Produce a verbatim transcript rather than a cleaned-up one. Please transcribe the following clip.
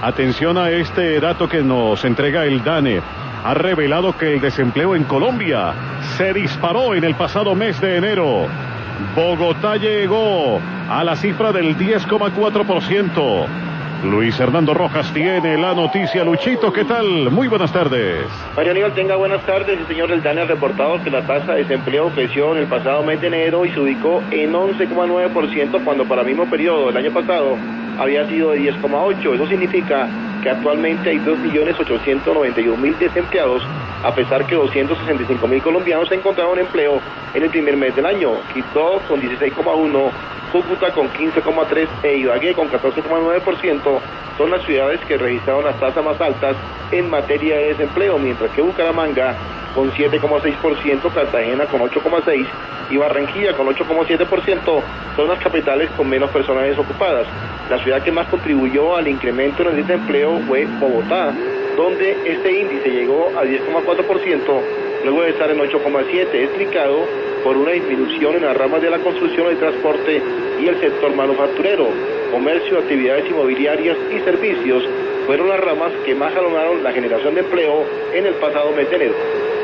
Atención a este dato que nos entrega el DANE. Ha revelado que el desempleo en Colombia se disparó en el pasado mes de enero. Bogotá llegó a la cifra del diez coma cuatro por ciento. Luis Hernando Rojas tiene la noticia. Luchito, ¿qué tal? Muy buenas tardes. Mario Aníbal, tenga buenas tardes. El señor del DANE ha reportado que la tasa de desempleo creció en el pasado mes de enero y se ubicó en once coma nueve por ciento cuando para el mismo periodo del año pasado había sido de diez coma ocho por ciento. Eso significa que actualmente hay dos millones ochocientos noventa y un mil desempleados, a pesar que doscientos sesenta y cinco mil colombianos encontraron empleo en el primer mes del año. Quito con dieciséis coma uno por ciento, Cúcuta con quince coma tres por ciento e Ibagué con catorce coma nueve por ciento son las ciudades que registraron las tasas más altas en materia de desempleo, mientras que Bucaramanga con siete coma seis por ciento, Cartagena con ocho coma seis por ciento y Barranquilla con ocho coma siete por ciento son las capitales con menos personas desocupadas. La ciudad que más contribuyó al incremento en el desempleo fue Bogotá, donde este índice llegó a diez coma cuatro por ciento, luego de estar en ocho coma siete por ciento, explicado por una disminución en las ramas de la construcción, el transporte y el sector manufacturero. Comercio, actividades inmobiliarias y servicios fueron las ramas que más jalonaron la generación de empleo en el pasado mes de enero.